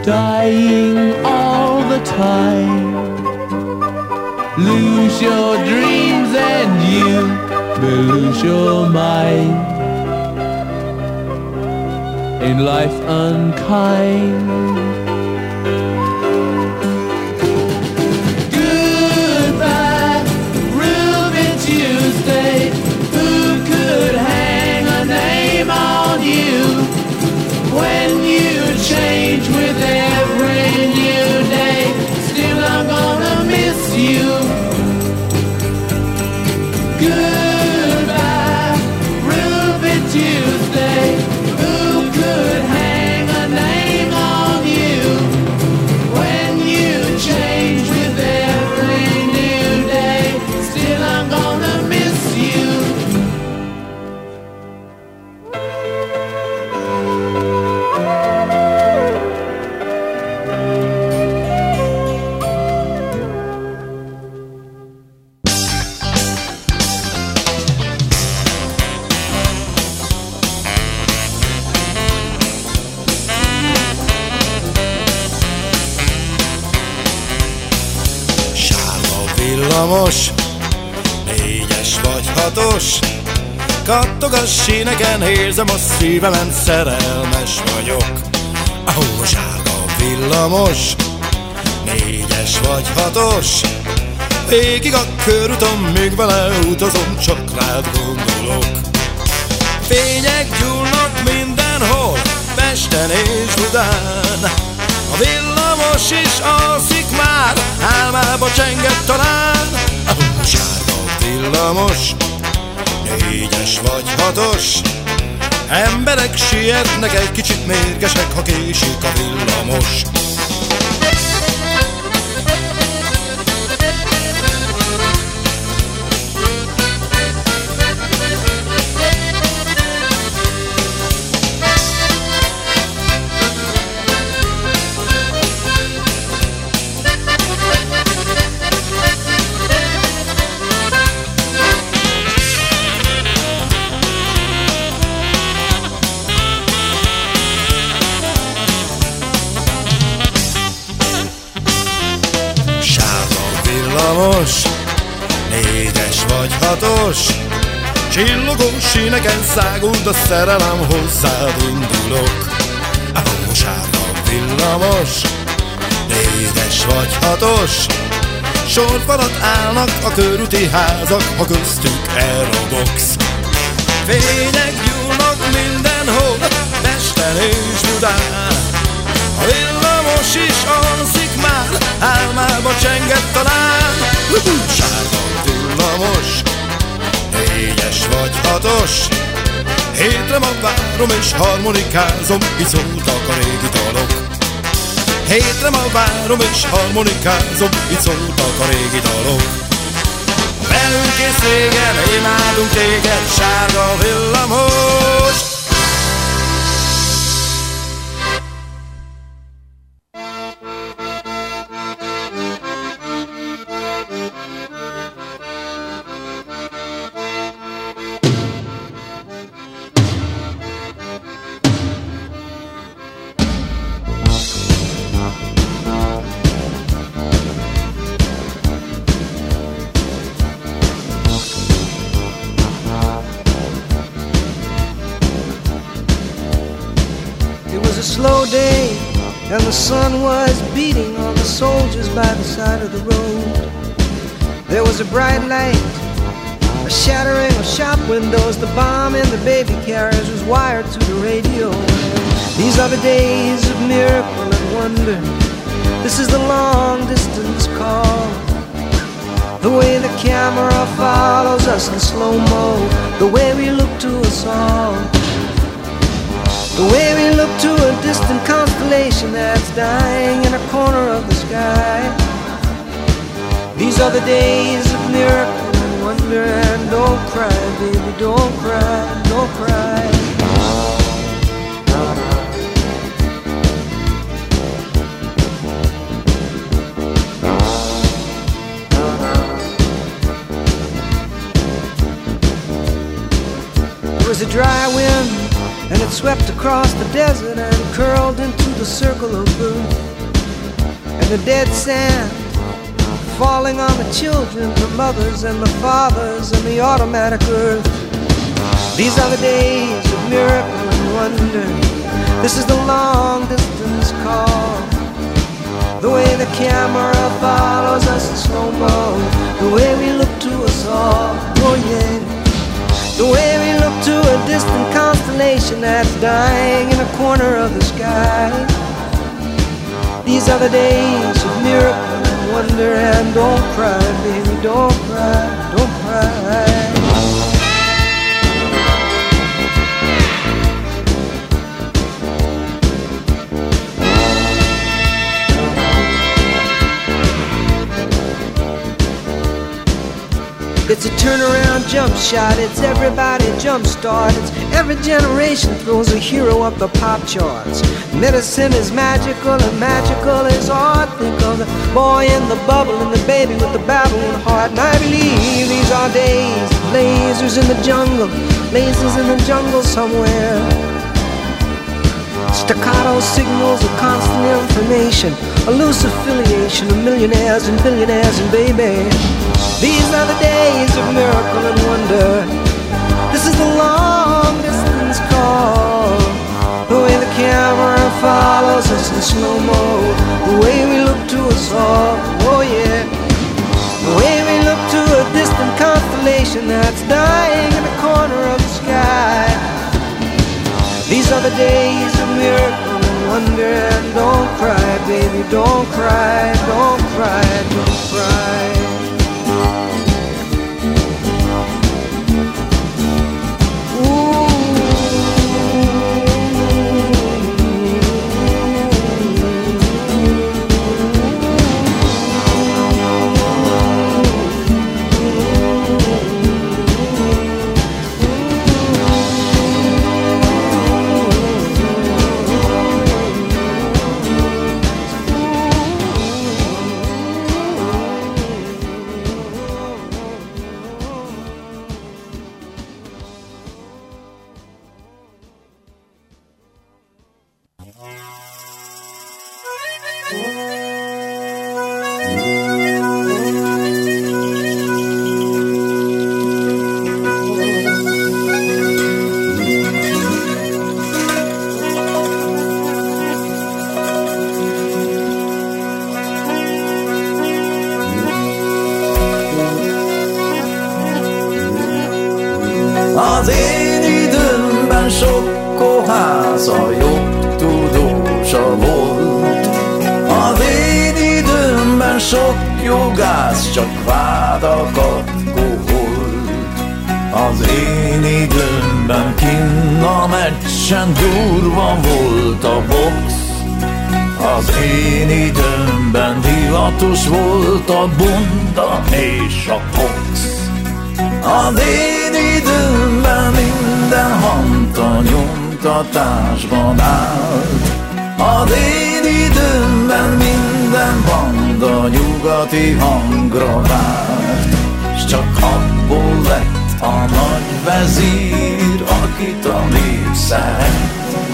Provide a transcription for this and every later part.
dying all the time. Lose your dreams and you may lose your mind. In life unkind. Goodbye, Ruby Tuesday. Who could hang a name on you when you change with every new day? Still I'm gonna miss you. Goodbye, Ruby Tuesday. Who could hang a name on you when you change with every new day? Still I'm gonna miss you. Villamos, 4-es vagy 6-os, kattog a síneken, érzem a szívemen, szerelmes vagyok. Ahol sárga villamos, 4-es vagy 6-os, végig a körúton, még vele utazom, csak rád gondolok. Fények gyúlnak mindenhol, Pesten és Budán, a villamos is alszik már, álmába csenget talán. A sárga villamos, 4-es vagy 6-os, emberek sietnek, egy kicsit mérgesek, ha késik a villamos. Villamos, 4-es vagy 6-os, csillogó síneken száguld a szerelem, hozzád indulok. A sárga villamos, 4-es vagy 6-os, sorfalat állnak a körúti házak, ha köztük elrobogsz. Fények gyúlnak mindenhol, Pesten és Budán, a villamos is alszik már, álmába csenget talán. Sárga villamos, 4-es vagy 6-os, hétre ma várom és harmonikázom, így szóltak a régi dalok. Hétre ma várom és harmonikázom, így szóltak a régi dalok. Velünk és régen, imádunk téged, sárga villamos. Slow day, and the sun was beating on the soldiers by the side of the road. There was a bright light, a shattering of shop windows. The bomb in the baby carriage was wired to the radio. These are the days of miracle and wonder. This is the long distance call. The way the camera follows us in slow-mo, the way we look to us all. The way we look to a distant constellation that's dying in a corner of the sky. These are the days of miracle and wonder. And don't cry, baby, don't cry, don't cry. There was a dry wind and had swept across the desert and curled into the circle of earth. And the dead sand falling on the children, the mothers and the fathers and the automatic earth. These are the days of miracle and wonder. This is the long distance call. The way the camera follows us in slow-mo, the way we look to us all, oh yeah. The way we look to a distant constellation that's dying in a corner of the sky. These are the days of miracle and wonder. And don't cry, baby, don't cry, don't cry. It's a turnaround jump shot, it's everybody jump start. It's every generation throws a hero up the pop charts. Medicine is magical and magical is art. Think of the boy in the bubble and the baby with the babbling heart. And I believe these are days of lasers in the jungle, lasers in the jungle somewhere. Staccato signals of constant information, a loose affiliation of millionaires and billionaires and baby. These are the days of miracle and wonder. This is the long distance call. The way the camera follows us in slow-mo, the way we look to us all, oh yeah. The way we look to a distant constellation that's dying in the corner of the sky. These are the days of miracle and wonder. And don't cry, baby, don't cry, don't cry, don't cry. Az én időmben sok kohász a jobb tudósa volt. Az én időmben sok jogász csak vádakat koholt. Az én időmben kinn a meccsen durva volt a box. Az én időmben divatos volt a bunda és a kox. Az én időmben minden hangta nyomtatásban állt. Az én időmben minden banda nyugati hangra várt. S csak abból lett a nagy vezír, akit a nép szeret.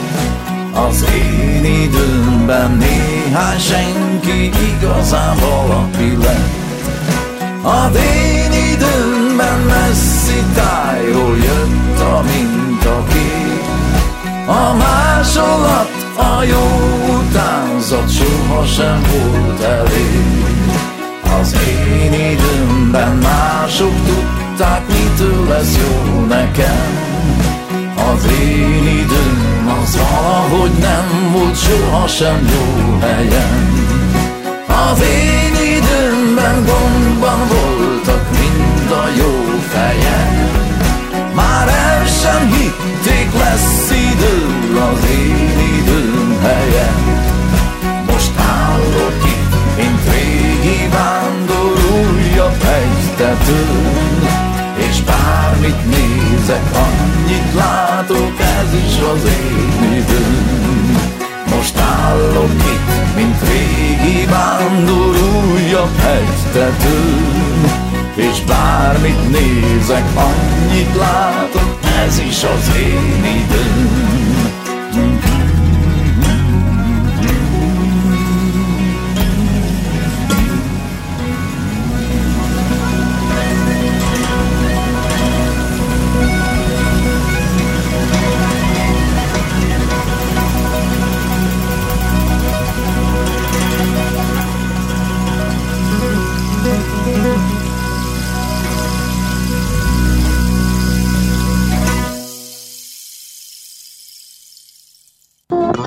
Az én időmben néhány senki igazán valaki lett. Az én időmben messzi tájról jött a mintakép. A másolat, a jó utánzat sohasem volt elég. Az én időmben mások tudták, mitől lesz jó nekem. Az én időm az valahogy nem volt sohasem jó helyen. Az én időmben gondban voltak mind a jó fejek. Már el sem hitték, lesz idő az én időm helyett. Most állok itt, mint régi vándor újabb hegytetőn. És bármit nézek, annyit látok, ez is az én időm. Most állok itt, mint régi vándor újabb hegytetőn. És bármit nézek, annyit látok, ez is az én időm.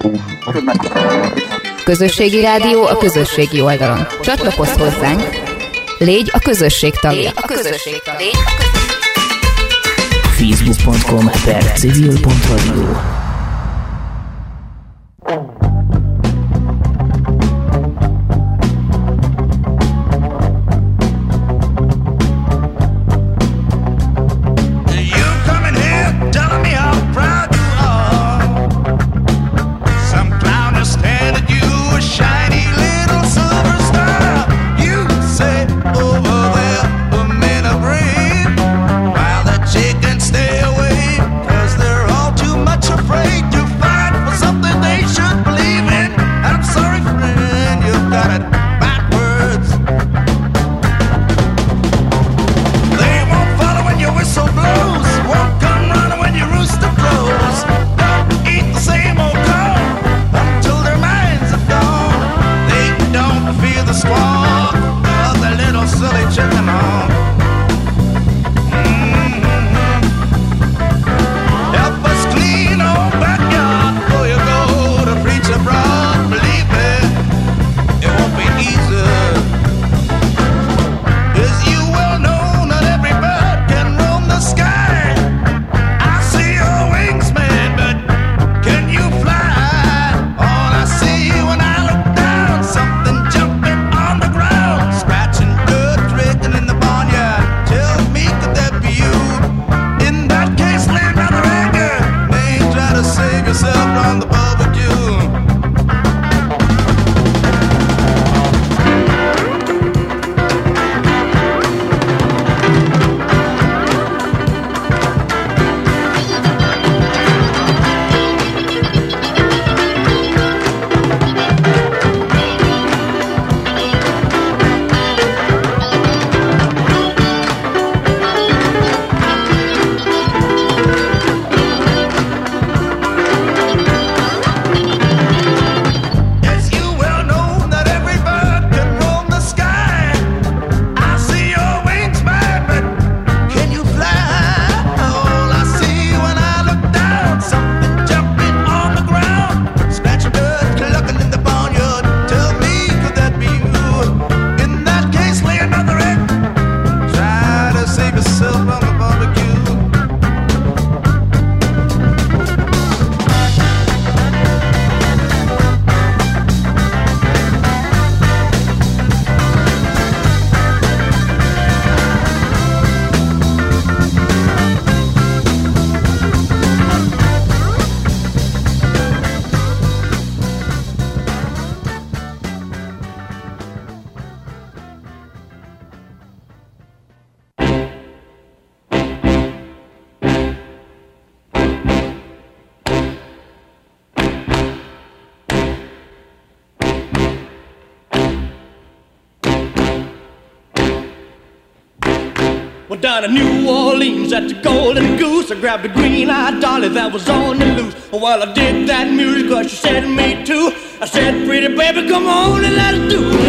Közösségi rádió a közösségi oldalon. Csatlakozz hozzánk, légy a közösség tagja. Facebook.com/civil.radio. Stay away, 'cause they're all too much afraid to fight for something they should believe in. I'm sorry, friend, you've got it backwards. They won't follow when your whistle blows, won't come running when your rooster crows. Don't eat the same old corn until their minds are gone. They don't fear the squawk of the little silly chicken hawk. Well, down to New Orleans at the Golden Goose, I grabbed a green-eyed dolly that was on the loose. Well, I did that music 'cause she said me too. I said, pretty baby, come on and let's do the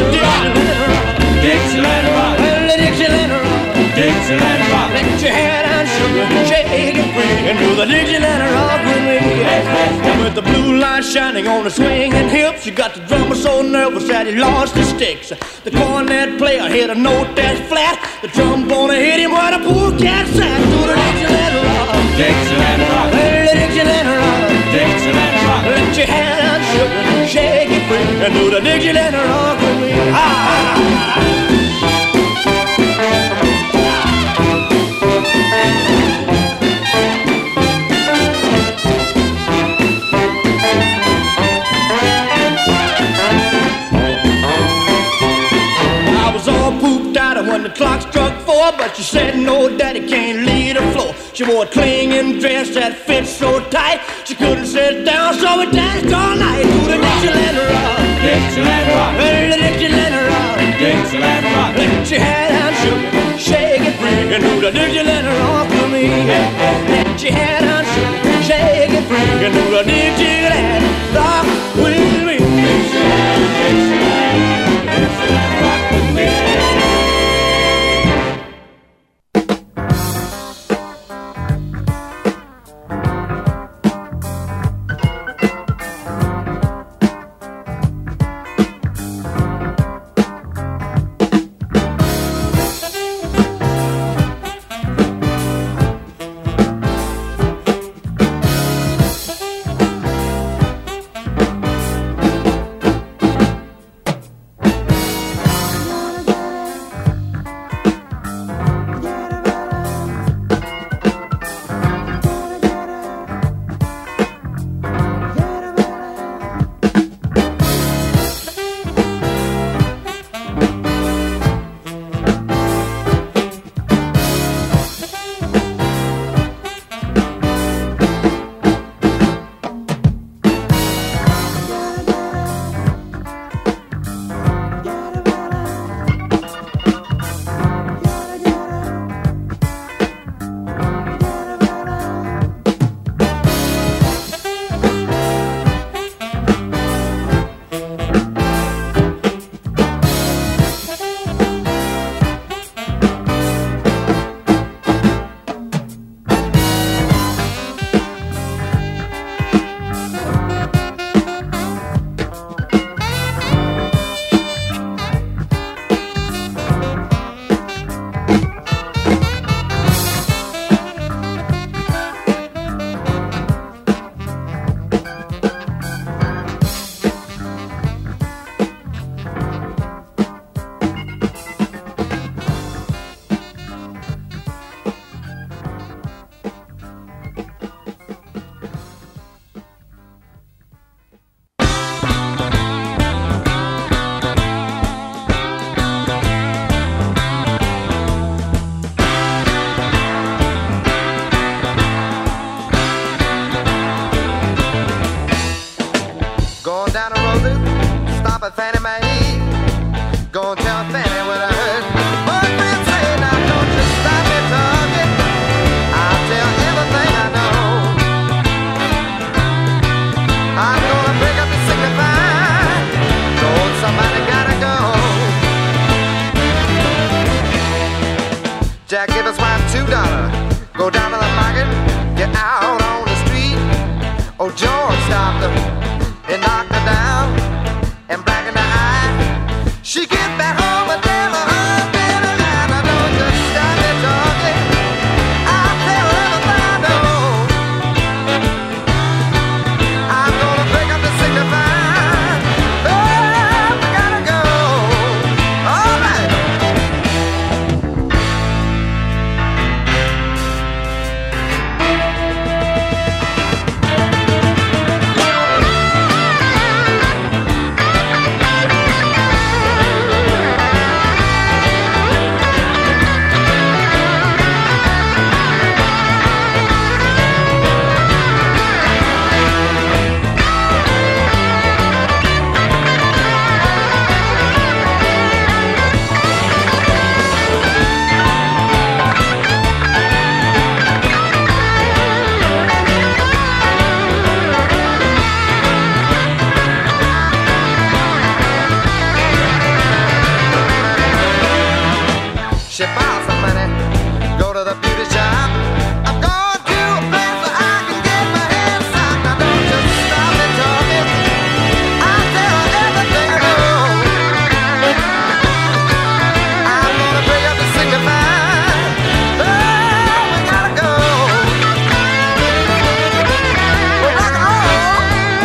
Dixieland rock. Well, the Dixieland rock. Dixieland rock. Let your head and sugar shake it free and do the Dixieland rock with me. And with the blue light shining on the swinging hips, you got the drummer so nervous that he lost his sticks. The cornet player hit a note that's flat. The trombone hit him while the poor cat sat. Do the Dixieland rock. Dixieland rock. Well, the Dixieland rock. Dixieland rock. Let your head and sugar shake it free and do the Dixieland rock with me. When the clock struck 4, but she said no, daddy can't leave the floor. She wore a clinging dress that fit so tight, she couldn't sit down, so we danced all night. To the Dixieland rock, Dixieland rock, well, the Dixieland rock, Dixieland rock. Let your head and sugar shake it free and do the Dixieland rock for me. Let your head and sugar shake it free and do the Dixieland rock with me. Dixieland, Dixieland, Dixieland rock with me. at Fannie Mae. Gonna tell Fannie what I heard. Boyfriend say, now don't you stop me talking. I'll tell everything I know. I'm gonna break up the signify. Told somebody gotta go. Jack gave his wife $2. Go down to the market, get out on the street. Oh, George stopped her and knocked her down and black in the eye. She get back home and tell her husband and I don't just stop me talking. I'll tell everything I know. I'm gonna break up the signify. Oh, we gotta go. All right. She borrowed some money, go to the beauty shop. I'm going to a place where I can get my hands socked. Now don't just stop me talking. I'll tell everything I know. I'm gonna break up the signify. Oh, we gotta go. Well, rock and roll.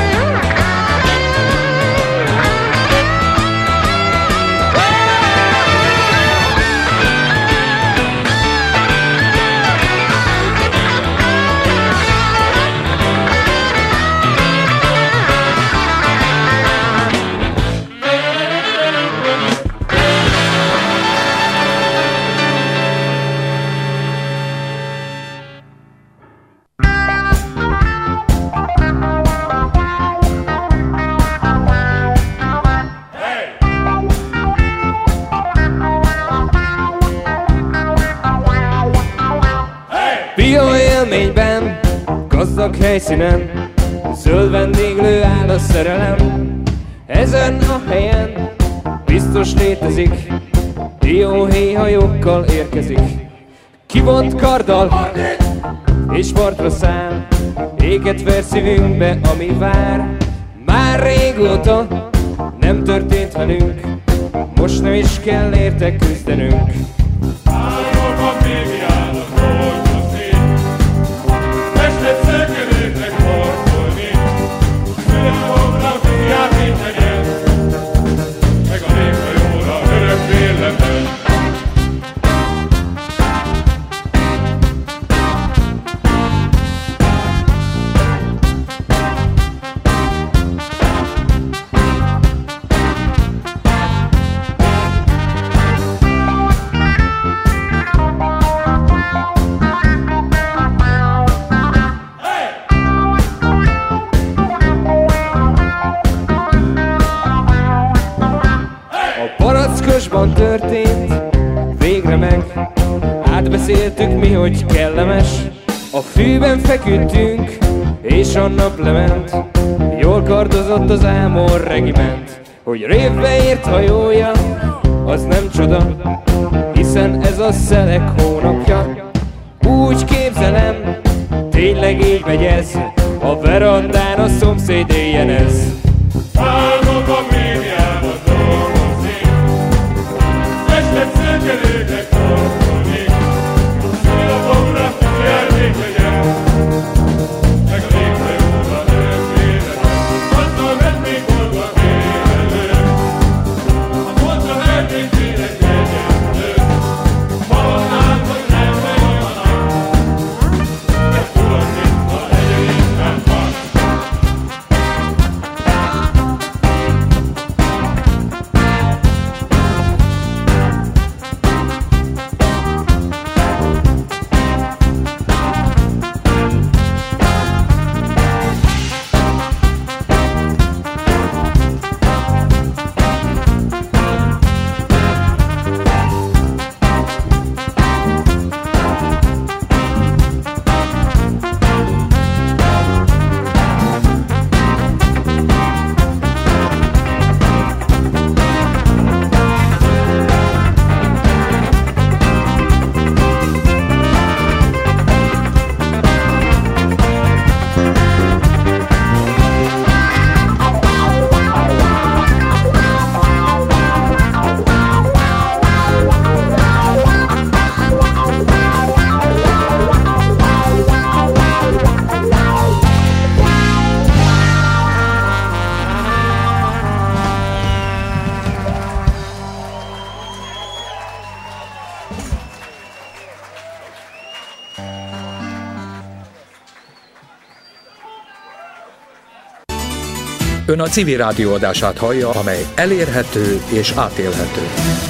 Bio élményben, gazdag helyszínen, zöld vendéglő áll a szerelem. Ezen a helyen biztos létezik, dióhéjhajókkal érkezik. Kivont karddal és partra száll, éget ver szívünkbe, ami vár. Már régóta nem történt velünk, most nem is kell érte küzdenünk. Palackosban történt, végre meg átbeszéltük mi, hogy kellemes. A fűben feküdtünk, és a nap lement. Jól kardozott az Ámor regiment. Hogy révbe ért hajója, az nem csoda, hiszen ez a szelek hónapja. Úgy képzelem, tényleg így megy ez, a verandán a szomszéd éjjenez. Álmokban még járnak dolgozni, estet szökelőknek torkolni, szülapokra jelmék legyen, meg a léghajóra örökvédelem. Attól vett még boldog élelő, a pontra eltét ének egyenlő, halálnál, hogy nem megy a nap, de tudod, mint a hegyeinkben van. Ön a civil rádió adását hallja, amely elérhető és átélhető.